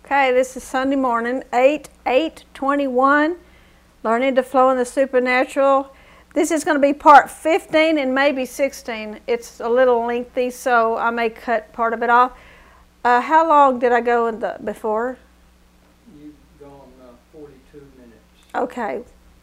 Okay, this is Sunday morning, 8/8/21, Learning to Flow in the Supernatural. This is going to be part 15 and maybe 16. It's a little lengthy, so I may cut part of it off. How long did I go in the before? You've gone 42 minutes. Okay.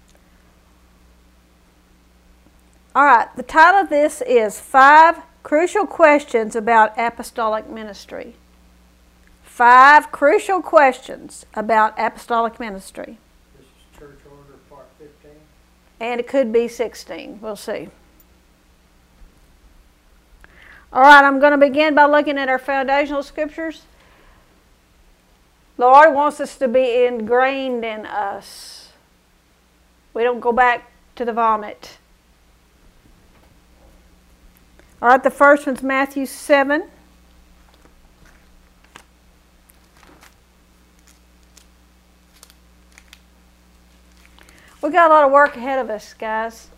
All right, the title of this is 5 Crucial Questions About Apostolic Ministry. 5 crucial questions about apostolic ministry. This is Church Order Part 15. And it could be 16. We'll see. All right, I'm going to begin by looking at our foundational scriptures. The Lord wants us to be ingrained in us. We don't go back to the vomit. All right, the first one's Matthew 7. We've got a lot of work ahead of us, guys.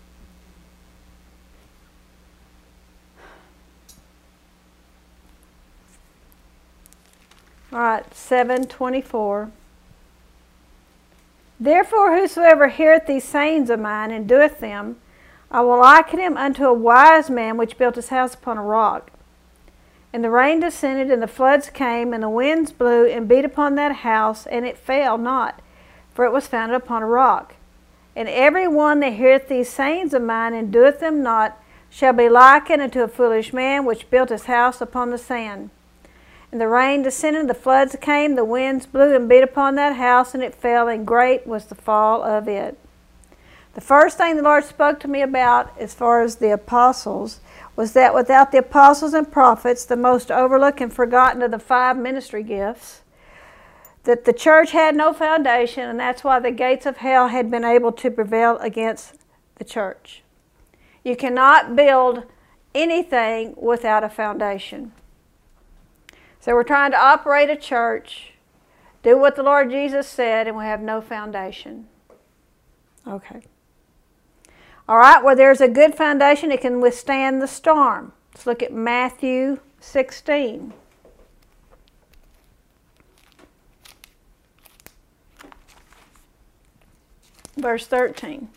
All right, 7:24. Therefore, whosoever heareth these sayings of mine and doeth them, I will liken him unto a wise man which built his house upon a rock. And the rain descended, and the floods came, and the winds blew and beat upon that house, and it fell not, for it was founded upon a rock. And every one that heareth these sayings of mine and doeth them not shall be likened unto a foolish man which built his house upon the sand. And the rain descended, the floods came, the winds blew and beat upon that house, and it fell, and great was the fall of it. The first thing the Lord spoke to me about as far as the apostles was that without the apostles and prophets, the most overlooked and forgotten of the 5 ministry gifts, that the church had no foundation, and that's why the gates of hell had been able to prevail against the church. You cannot build anything without a foundation. So we're trying to operate a church, do what the Lord Jesus said, and we have no foundation. Okay. All right, where there's a good foundation, it can withstand the storm. Let's look at Matthew 16. Verse 13.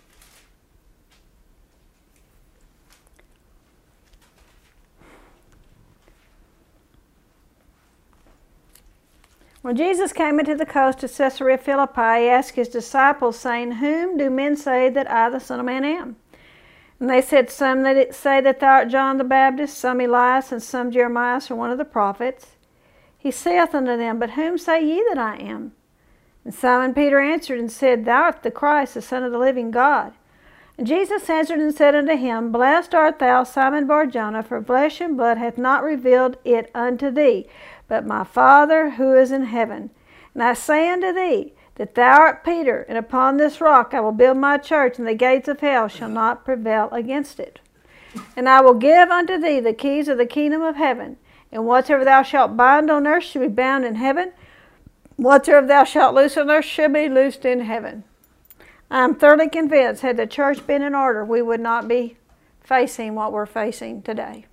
When Jesus came into the coast of Caesarea Philippi, he asked his disciples, saying, Whom do men say that I, the Son of Man, am? And they said, Some that say that thou art John the Baptist, some Elias, and some Jeremiah, or one of the prophets. He saith unto them, But whom say ye that I am? And Simon Peter answered and said, Thou art the Christ, the Son of the living God. And Jesus answered and said unto him, Blessed art thou, Simon Bar-Jonah, for flesh and blood hath not revealed it unto thee, but my Father who is in heaven. And I say unto thee, that thou art Peter, and upon this rock I will build my church, and the gates of hell shall not prevail against it. And I will give unto thee the keys of the kingdom of heaven, and whatsoever thou shalt bind on earth shall be bound in heaven, whatsoever thou shalt loose on earth shall be loosed in heaven. I am thoroughly convinced, had the church been in order, we would not be facing what we're facing today.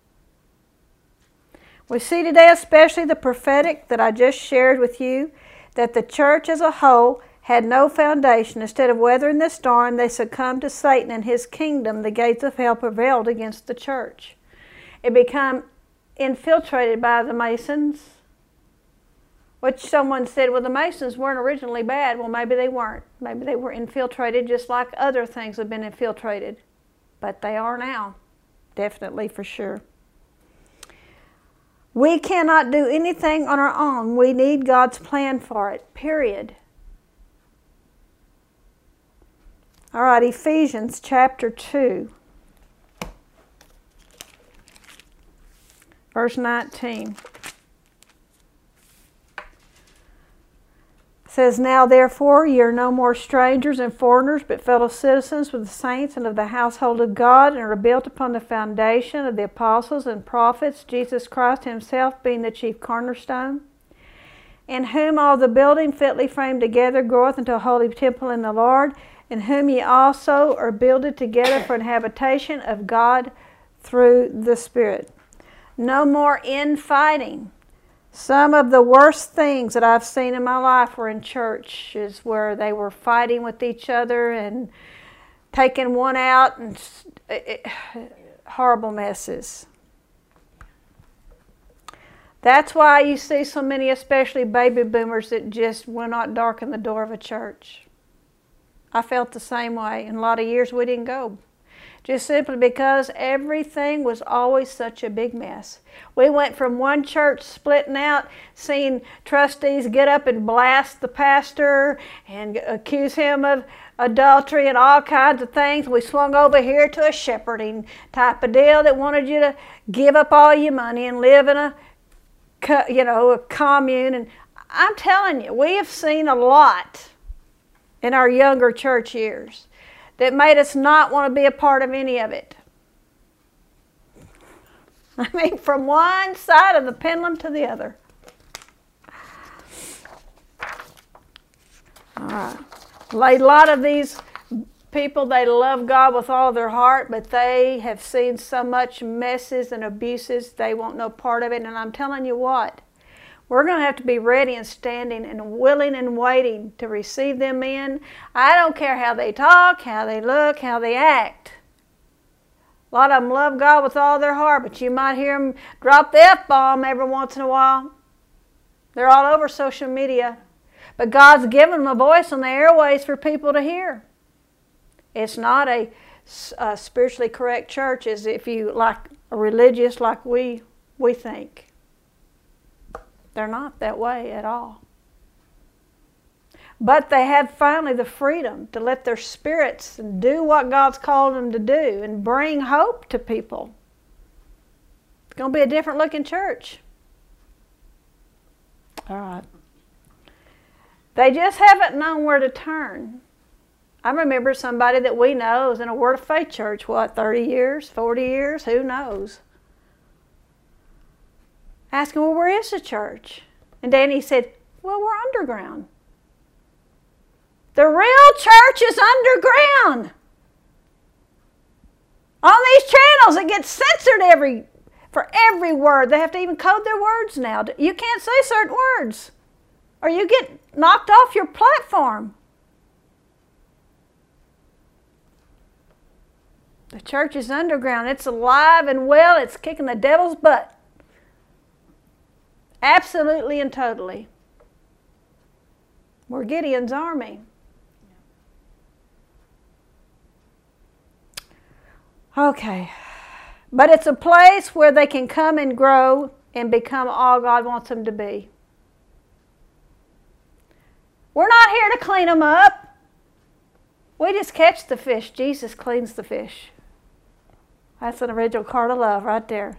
We see today, especially the prophetic that I just shared with you, that the church as a whole had no foundation. Instead of weathering the storm, they succumbed to Satan and his kingdom. The gates of hell prevailed against the church. It became infiltrated by the Masons, which someone said, well, the Masons weren't originally bad. Well, maybe they weren't. Maybe they were infiltrated just like other things have been infiltrated. But they are now, definitely for sure. We cannot do anything on our own. We need God's plan for it, period. All right, Ephesians chapter 2, verse 19. Says, Now therefore ye are no more strangers and foreigners, but fellow citizens with the saints and of the household of God, and are built upon the foundation of the apostles and prophets, Jesus Christ himself being the chief cornerstone, in whom all the building fitly framed together groweth into a holy temple in the Lord, in whom ye also are builded together for an habitation of God through the Spirit. No more infighting. Some of the worst things that I've seen in my life were in churches where they were fighting with each other and taking one out, and horrible messes. That's why you see so many, especially baby boomers, that just will not darken the door of a church. I felt the same way. In a lot of years we didn't go. Just simply because everything was always such a big mess. We went from one church splitting out, seeing trustees get up and blast the pastor and accuse him of adultery and all kinds of things. We swung over here to a shepherding type of deal that wanted you to give up all your money and live in a commune. And I'm telling you, we have seen a lot in our younger church years that made us not want to be a part of any of it. I mean, from one side of the pendulum to the other. All right. A lot of these people, they love God with all their heart, but they have seen so much messes and abuses, they want no part of it. And I'm telling you what, we're going to have to be ready and standing and willing and waiting to receive them in. I don't care how they talk, how they look, how they act. A lot of them love God with all their heart, but you might hear them drop the F-bomb every once in a while. They're all over social media. But God's given them a voice on the airways for people to hear. It's not a spiritually correct church as if you like a religious like we think. They're not that way at all. But they have finally the freedom to let their spirits do what God's called them to do and bring hope to people. It's going to be a different looking church. All right. They just haven't known where to turn. I remember somebody that we know was in a Word of Faith church, 30 years, 40 years, who knows? Asking, well, where is the church? And Danny said, well, we're underground. The real church is underground. On these channels, it gets censored for every word. They have to even code their words now. You can't say certain words, or you get knocked off your platform. The church is underground. It's alive and well. It's kicking the devil's butt. Absolutely and totally. We're Gideon's army. Okay. But it's a place where they can come and grow and become all God wants them to be. We're not here to clean them up. We just catch the fish. Jesus cleans the fish. That's an original card of love right there.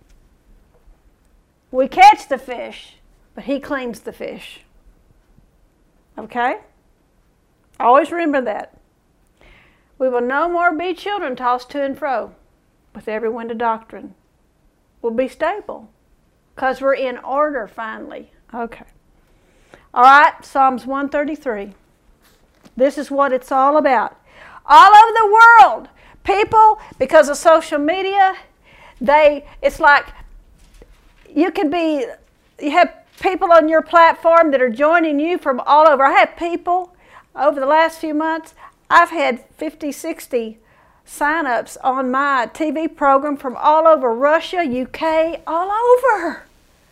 We catch the fish, but He cleans the fish. Okay? Always remember that. We will no more be children tossed to and fro with every wind of doctrine. We'll be stable because we're in order finally. Okay. All right, Psalms 133. This is what it's all about. All over the world, people, because of social media, it's like you have people on your platform that are joining you from all over. I have people over the last few months, I've had 50, 60 sign-ups on my TV program from all over Russia, UK, all over.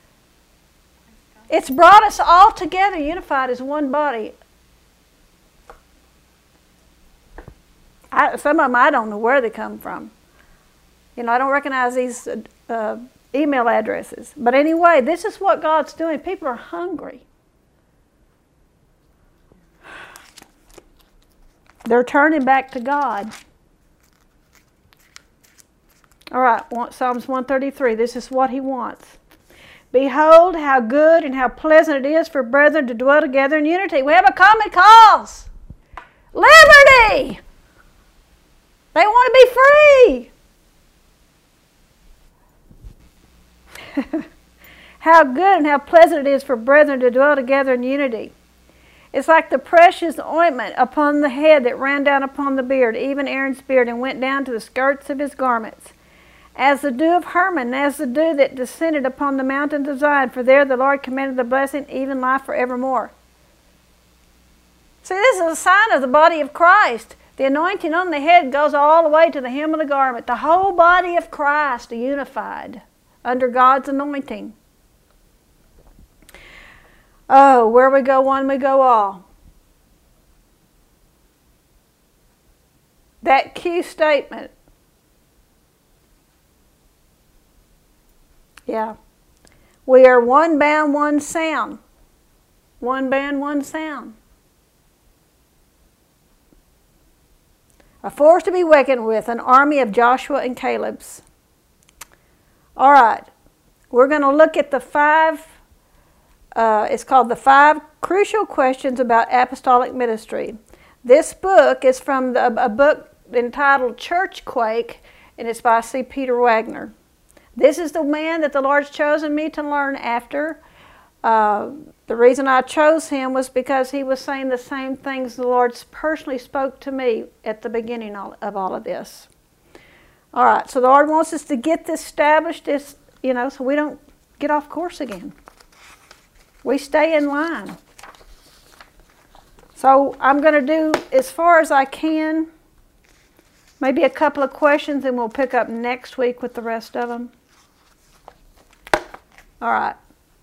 It's brought us all together, unified as one body. Some of them I don't know where they come from. I don't recognize these email addresses. But anyway, this is what God's doing. People are hungry. They're turning back to God. All right, Psalms 133. This is what He wants. Behold, how good and how pleasant it is for brethren to dwell together in unity. We have a common cause. Liberty! They want to be free. How good and how pleasant it is for brethren to dwell together in unity. It's like the precious ointment upon the head that ran down upon the beard, even Aaron's beard, and went down to the skirts of his garments. as the dew of Hermon, as the dew that descended upon the mountains of Zion, for there the Lord commanded the blessing, even life forevermore. See, this is a sign of the body of Christ. The anointing on the head goes all the way to the hem of the garment. The whole body of Christ unified under God's anointing. Oh, where we go one, we go all. That key statement. Yeah. We are one band, one sound. One band, one sound. A force to be reckoned with, an army of Joshua and Caleb's. All right. We're going to look at the it's called The 5 Crucial Questions About Apostolic Ministry. This book is from a book entitled Churchquake, and it's by C. Peter Wagner. This is the man that the Lord's chosen me to learn after. The reason I chose him was because he was saying the same things the Lord personally spoke to me at the beginning of all of this. All right, so the Lord wants us to get this established, so we don't get off course again. We stay in line. So I'm going to do as far as I can, maybe a couple of questions, and we'll pick up next week with the rest of them. All right.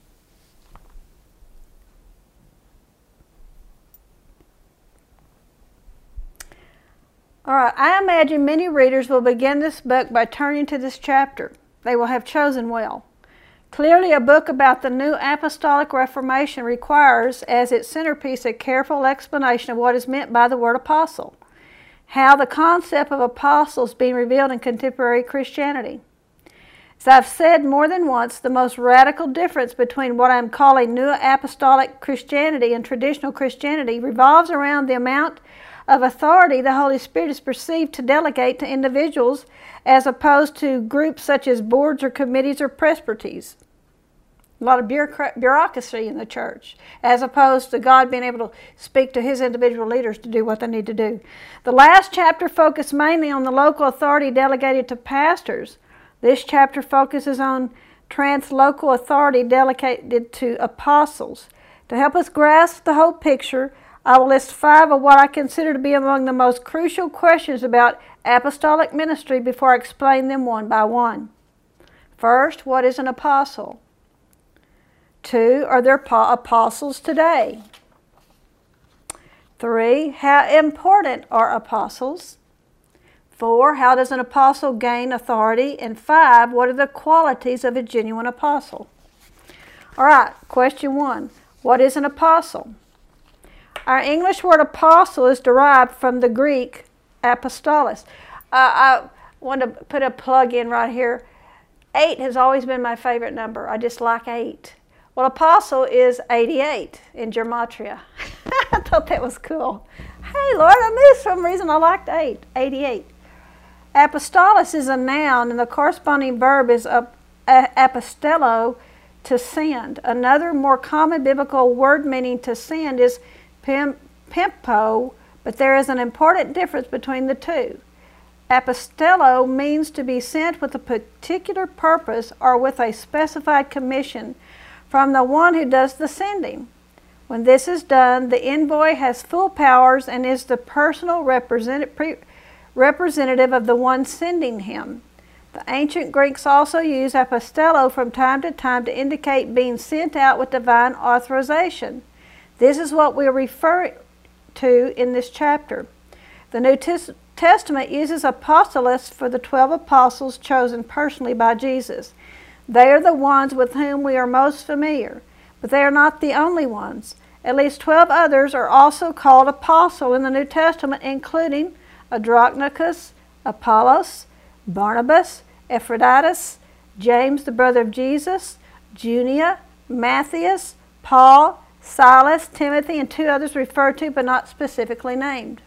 All right, I imagine many readers will begin this book by turning to this chapter. They will have chosen well. Clearly, a book about the New Apostolic Reformation requires, as its centerpiece, a careful explanation of what is meant by the word apostle, how the concept of apostles being revealed in contemporary Christianity. As I've said more than once, the most radical difference between what I'm calling New Apostolic Christianity and traditional Christianity revolves around the amount of authority the Holy Spirit is perceived to delegate to individuals as opposed to groups such as boards or committees or presbyteries. A lot of bureaucracy in the church, as opposed to God being able to speak to His individual leaders to do what they need to do. The last chapter focused mainly on the local authority delegated to pastors. This chapter focuses on translocal authority delegated to apostles. To help us grasp the whole picture, I will list 5 of what I consider to be among the most crucial questions about apostolic ministry before I explain them one by one. First, what is an apostle? 2, are there apostles today? 3, how important are apostles? 4, how does an apostle gain authority? And 5, what are the qualities of a genuine apostle? All right, question 1. What is an apostle? Our English word apostle is derived from the Greek apostolos. I want to put a plug in right here. 8 has always been my favorite number. I just like 8. Well, apostle is 88 in gematria. I thought that was cool. Hey, Lord, I knew for some reason I liked 8, 88. Apostolos is a noun, and the corresponding verb is apostello, to send. Another more common biblical word meaning to send is pimpo, but there is an important difference between the two. Apostello means to be sent with a particular purpose or with a specified commission from the one who does the sending. When this is done, the envoy has full powers and is the personal representative of the one sending him. The ancient Greeks also used apostello from time to time to indicate being sent out with divine authorization. This is what we refer to in this chapter. The New Testament uses apostolos for the 12 apostles chosen personally by Jesus. They are the ones with whom we are most familiar, but they are not the only ones. At least 12 others are also called apostle in the New Testament, including Andronicus, Apollos, Barnabas, Epaphroditus, James the brother of Jesus, Junia, Matthias, Paul, Silas, Timothy, and 2 others referred to but not specifically named.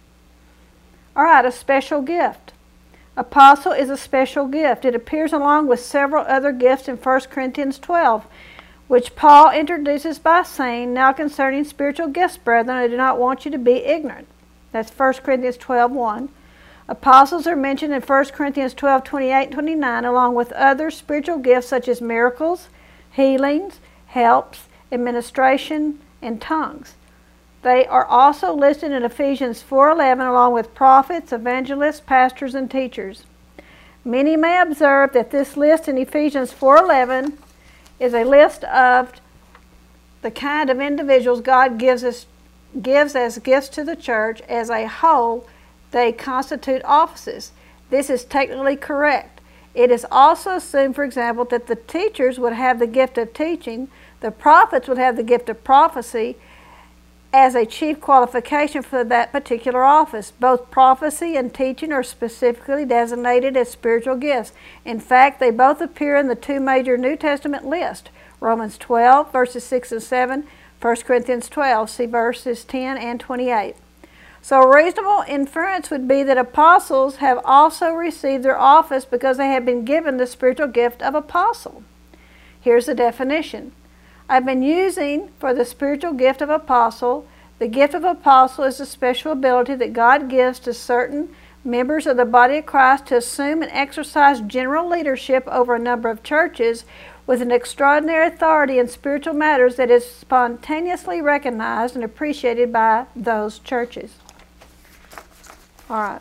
All right, a special gift. Apostle is a special gift. It appears along with several other gifts in 1 Corinthians 12, which Paul introduces by saying, "Now concerning spiritual gifts, brethren, I do not want you to be ignorant." That's 1 Corinthians 12:1. Apostles are mentioned in 1 Corinthians 12:28 and 29, along with other spiritual gifts such as miracles, healings, helps, administration, and tongues. They are also listed in Ephesians 4:11, along with prophets, evangelists, pastors, and teachers. Many may observe that this list in Ephesians 4:11 is a list of the kind of individuals God gives as gifts to the church. As a whole, they constitute offices. This is technically correct. It is also assumed, for example, that the teachers would have the gift of teaching, the prophets would have the gift of prophecy as a chief qualification for that particular office. Both prophecy and teaching are specifically designated as spiritual gifts. In fact, they both appear in the two major New Testament lists, Romans 12, verses 6 and 7, 1 Corinthians 12, see verses 10 and 28. So a reasonable inference would be that apostles have also received their office because they have been given the spiritual gift of apostle. Here's the definition. I've been using for the spiritual gift of apostle. The gift of apostle is a special ability that God gives to certain members of the body of Christ to assume and exercise general leadership over a number of churches with an extraordinary authority in spiritual matters that is spontaneously recognized and appreciated by those churches. All right.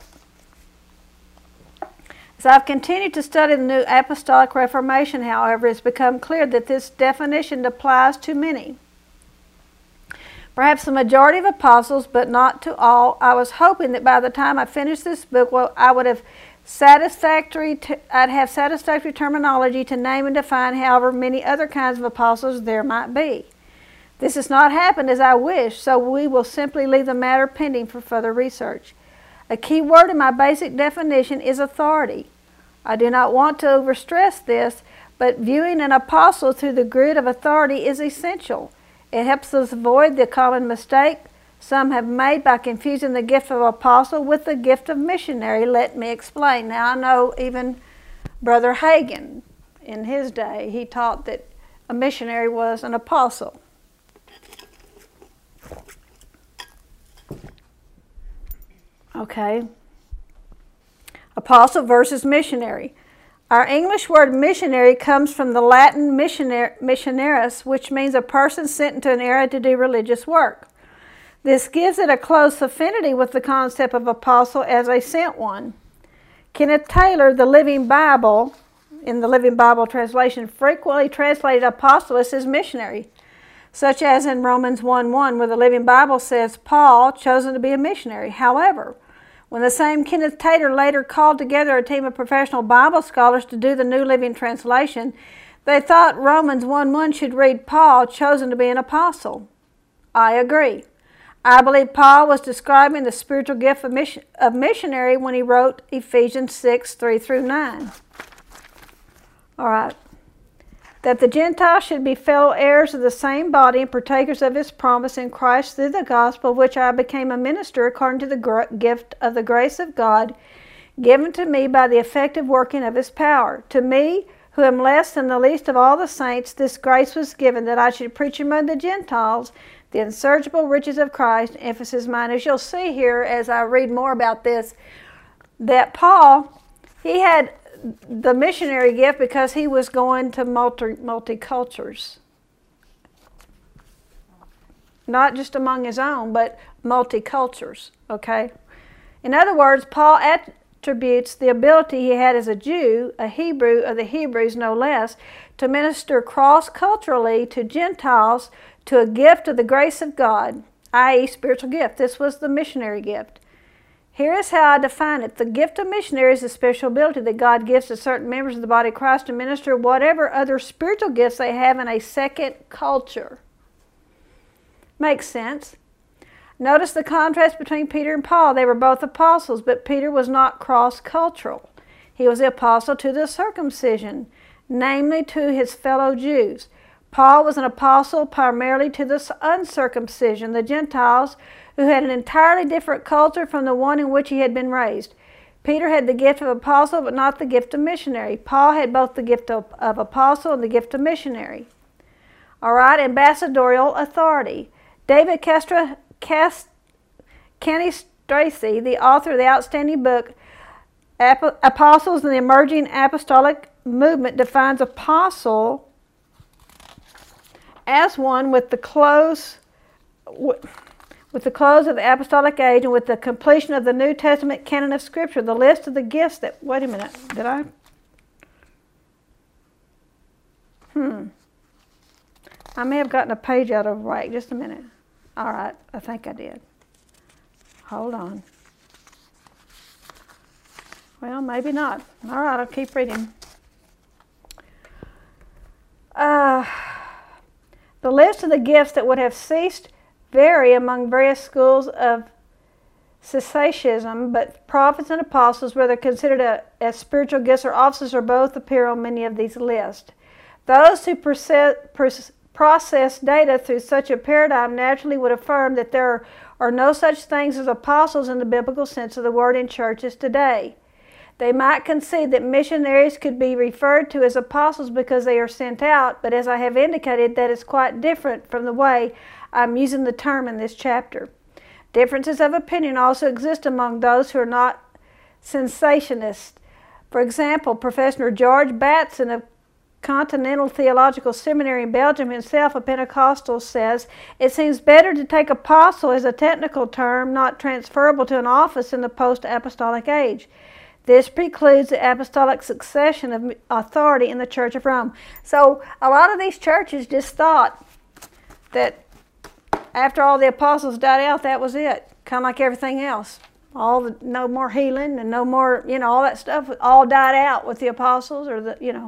As I've continued to study the New Apostolic Reformation, however, it's become clear that this definition applies to many. Perhaps the majority of apostles, but not to all. I was hoping that by the time I finished this book, I would have satisfactory terminology to name and define however many other kinds of apostles there might be. This has not happened as I wish, so we will simply leave the matter pending for further research. A key word in my basic definition is authority. I do not want to overstress this, but viewing an apostle through the grid of authority is essential. It helps us avoid the common mistake some have made by confusing the gift of apostle with the gift of missionary. Let me explain. Now, I know even Brother Hagin, in his day, he taught that a missionary was an apostle. Okay. Apostle versus missionary. Our English word missionary comes from the Latin missionaris, which means a person sent into an area to do religious work. This gives it a close affinity with the concept of apostle as a sent one. Kenneth Taylor, in the Living Bible translation, frequently translated apostolos as missionary, such as in Romans 1:1, where the Living Bible says, Paul, chosen to be a missionary. However, when the same Kenneth Taylor later called together a team of professional Bible scholars to do the New Living Translation, they thought Romans 1:1 should read, Paul, chosen to be an apostle. I agree. I believe Paul was describing the spiritual gift of missionary when he wrote Ephesians 6:3-9. All right. That the Gentiles should be fellow heirs of the same body and partakers of his promise in Christ through the gospel, of which I became a minister according to the gift of the grace of God given to me by the effective working of his power. To me, who am less than the least of all the saints, this grace was given that I should preach among the Gentiles the unsearchable riches of Christ, emphasis mine. As you'll see here as I read more about this, that Paul, he had the missionary gift because he was going to multi-cultures. Not just among his own, but multi-cultures, okay? In other words, Paul attributes the ability he had as a Jew, a Hebrew of the Hebrews no less, to minister cross-culturally to Gentiles to a gift of the grace of God, i.e. spiritual gift. This was the missionary gift. Here is how I define it. The gift of missionary is a special ability that God gives to certain members of the body of Christ to minister whatever other spiritual gifts they have in a second culture. Makes sense. Notice the contrast between Peter and Paul. They were both apostles, but Peter was not cross-cultural. He was the apostle to the circumcision, namely to his fellow Jews. Paul was an apostle primarily to the uncircumcision, the Gentiles, who had an entirely different culture from the one in which he had been raised. Peter had the gift of apostle, but not the gift of missionary. Paul had both the gift of apostle and the gift of missionary. All right, ambassadorial authority. David Canny Stracy, the author of the outstanding book, Apostles and the emerging apostolic movement defines apostle as one with the close of the apostolic age and with the completion of the New Testament canon of Scripture. The list of the gifts that, wait a minute, did I? I may have gotten a page out of whack. Just a minute. All right, I think I did. Hold on. Well, maybe not. All right, I'll keep reading. The list of the gifts that would have ceased vary among various schools of cessationism, but prophets and apostles, whether considered as spiritual gifts or offices, or both, appear on many of these lists. Those who process data through such a paradigm naturally would affirm that there are no such things as apostles in the biblical sense of the word in churches today. They might concede that missionaries could be referred to as apostles because they are sent out, but as I have indicated, that is quite different from the way I'm using the term in this chapter. Differences of opinion also exist among those who are not cessationists. For example, Professor George Batson of Continental Theological Seminary in Belgium, himself a Pentecostal, says, "It seems better to take apostle as a technical term not transferable to an office in the post-apostolic age. This precludes the apostolic succession of authority in the Church of Rome." So a lot of these churches just thought that after all the apostles died out, that was it. Kind of like everything else. No more healing and no more, all that stuff all died out with the apostles or the.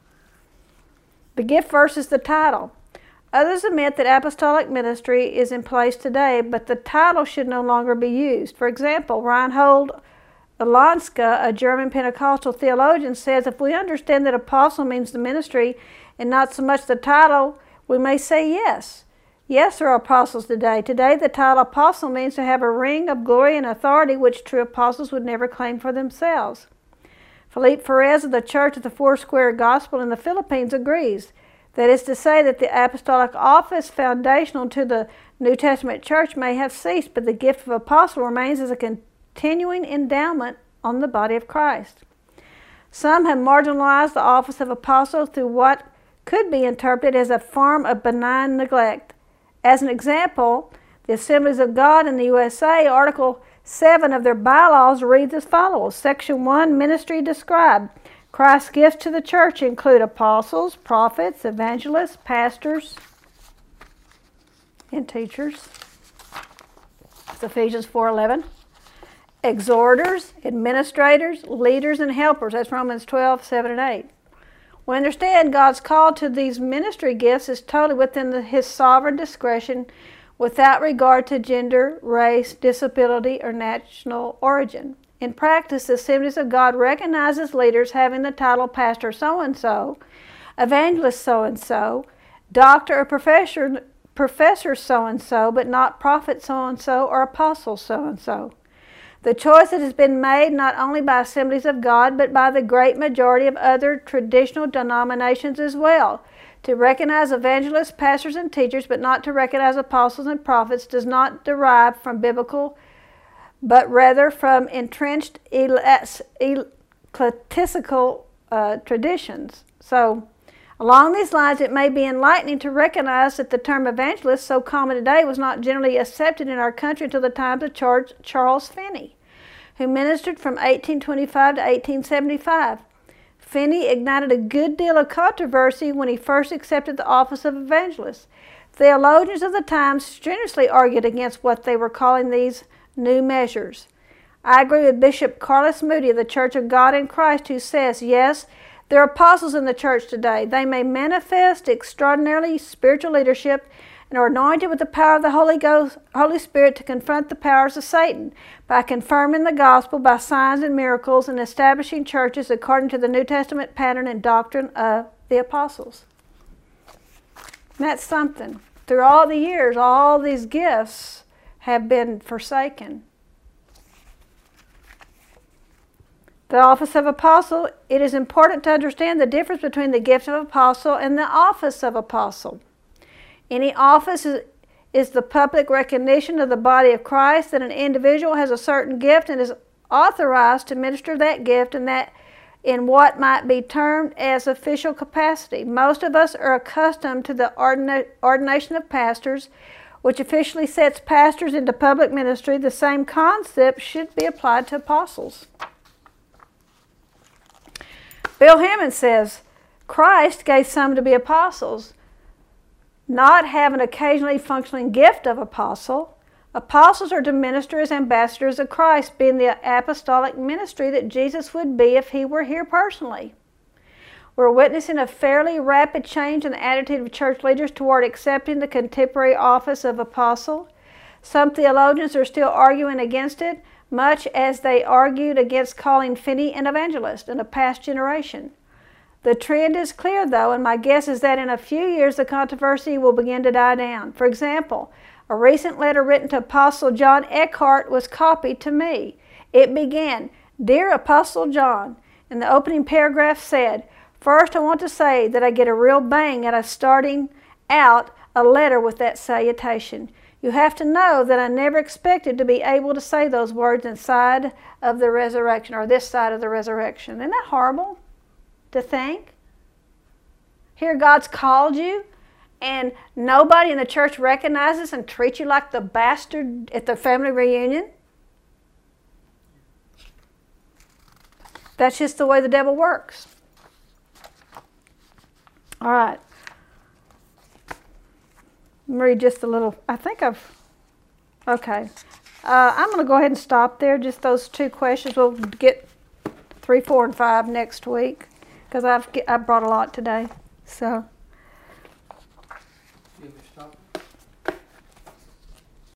The gift versus the title. Others admit that apostolic ministry is in place today, but the title should no longer be used. For example, Reinhold Olanska, a German Pentecostal theologian, says if we understand that apostle means the ministry and not so much the title, we may say yes. Yes, there are apostles today. Today, the title apostle means to have a ring of glory and authority which true apostles would never claim for themselves. Philippe Ferez of the Church of the Foursquare Gospel in the Philippines agrees. That is to say that the apostolic office foundational to the New Testament church may have ceased, but the gift of apostle remains as a continuing endowment on the body of Christ. Some have marginalized the office of apostle through what could be interpreted as a form of benign neglect. As an example, the Assemblies of God in the USA, Article 7 of their bylaws reads as follows. Section 1, Ministry Described. Christ's gifts to the church include apostles, prophets, evangelists, pastors, and teachers. It's Ephesians 4:11. Exhorters, administrators, leaders, and helpers. That's Romans 12:7 and 8. We understand God's call to these ministry gifts is totally within His sovereign discretion without regard to gender, race, disability, or national origin. In practice, the Assemblies of God recognizes leaders having the title pastor so-and-so, evangelist so-and-so, doctor or professor so-and-so, but not prophet so-and-so or apostle so-and-so. The choice that has been made not only by Assemblies of God, but by the great majority of other traditional denominations as well. To recognize evangelists, pastors, and teachers, but not to recognize apostles and prophets, does not derive from biblical, but rather from entrenched ecclesiastical traditions. So, along these lines, it may be enlightening to recognize that the term evangelist, so common today, was not generally accepted in our country until the times of Charles Finney, who ministered from 1825 to 1875. Finney ignited a good deal of controversy when he first accepted the office of evangelist. Theologians of the time strenuously argued against what they were calling these new measures. I agree with Bishop Carlos Moody of the Church of God in Christ, who says, yes, there are apostles in the church today. They may manifest extraordinarily spiritual leadership and are anointed with the power of the Holy Spirit to confront the powers of Satan by confirming the gospel by signs and miracles and establishing churches according to the New Testament pattern and doctrine of the apostles. And that's something. Through all the years, all these gifts have been forsaken. The office of apostle, it is important to understand the difference between the gift of apostle and the office of apostle. Any office is the public recognition of the body of Christ that an individual has a certain gift and is authorized to minister that gift and that in what might be termed as official capacity. Most of us are accustomed to the ordination of pastors, which officially sets pastors into public ministry. The same concept should be applied to apostles. Bill Hammond says, Christ gave some to be apostles, not have an occasionally functioning gift of apostle. Apostles are to minister as ambassadors of Christ, being the apostolic ministry that Jesus would be if he were here personally. We're witnessing a fairly rapid change in the attitude of church leaders toward accepting the contemporary office of apostle. Some theologians are still arguing against it, much as they argued against calling Finney an evangelist in a past generation. The trend is clear, though, and my guess is that in a few years the controversy will begin to die down. For example, a recent letter written to Apostle John Eckhart was copied to me. It began, "Dear Apostle John," and the opening paragraph said, "First, I want to say that I get a real bang out of starting out a letter with that salutation. You have to know that I never expected to be able to say those words inside of the resurrection, or this side of the resurrection." Isn't that horrible to think? Here God's called you, and nobody in the church recognizes and treats you like the bastard at the family reunion. That's just the way the devil works. All right. Let me read just a little. Okay. I'm going to go ahead and stop there. Just those two questions. We'll get 3, 4, and 5 next week because I've brought a lot today. So.